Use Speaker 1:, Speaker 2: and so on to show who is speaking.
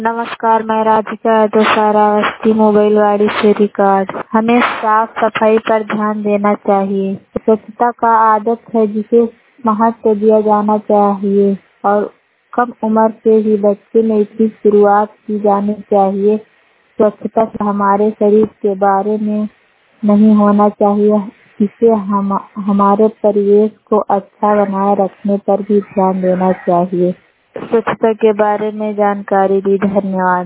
Speaker 1: नमस्कार, मैं राधिका दोसारावस्ती मोबाइलवाड़ी से रिकॉर्ड। हमें साफ सफाई पर ध्यान देना चाहिए। स्वच्छता का आदत है जिसे महत्व दिया जाना चाहिए और कम उम्र से ही बच्चे में इसकी शुरुआत की जानी चाहिए। स्वच्छता हमारे शरीर के बारे में नहीं होना चाहिए, इसे हमारे परिवेश को अच्छा बनाए रखने पर भी ध्यान देना चाहिए। स्वच्छता के बारे में जानकारी दी, धन्यवाद।